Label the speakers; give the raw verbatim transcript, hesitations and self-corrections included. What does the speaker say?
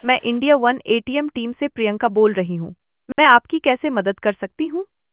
Speaker 1: मैं India one ATM team से प्रियंका बोल रही हूँ। मैं आपकी कैसे मदद कर सकती हूँ?